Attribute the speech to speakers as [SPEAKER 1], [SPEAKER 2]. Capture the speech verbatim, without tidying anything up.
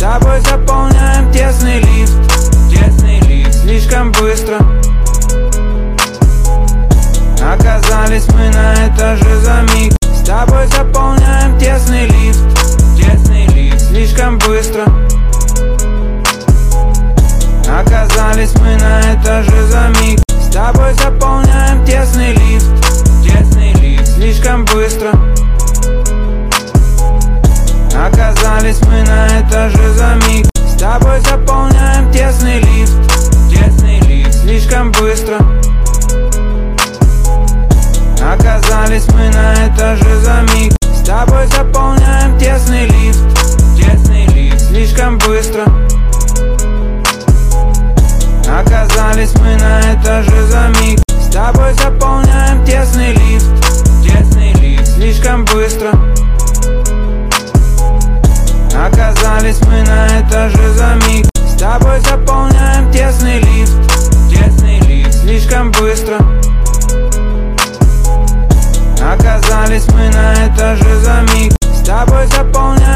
[SPEAKER 1] тобой заполняем тесный лифт, тесный лифт. Слишком быстро оказались мы на этаже за миг. С тобой заполняем тесный лифт, тесный лифт. Слишком быстро оказались мы на этаже за миг. С тобой заполняем тесный лифт, тесный лифт. Слишком быстро оказались мы на этаже за миг. С тобой заполняем тесный лифт, тесный лифт. Слишком быстро оказались мы на этаже за миг. С тобой заполняем тесный лифт, тесный лифт. Слишком быстро оказались мы на этаже за миг. С тобой заполняем тесный лифт, тесный лифт. Слишком быстро оказались мы на этаже за миг. С тобой заполняем тесный лифт, тесный лифт. Слишком быстро оказались мы на этаже за миг. С тобой заполняем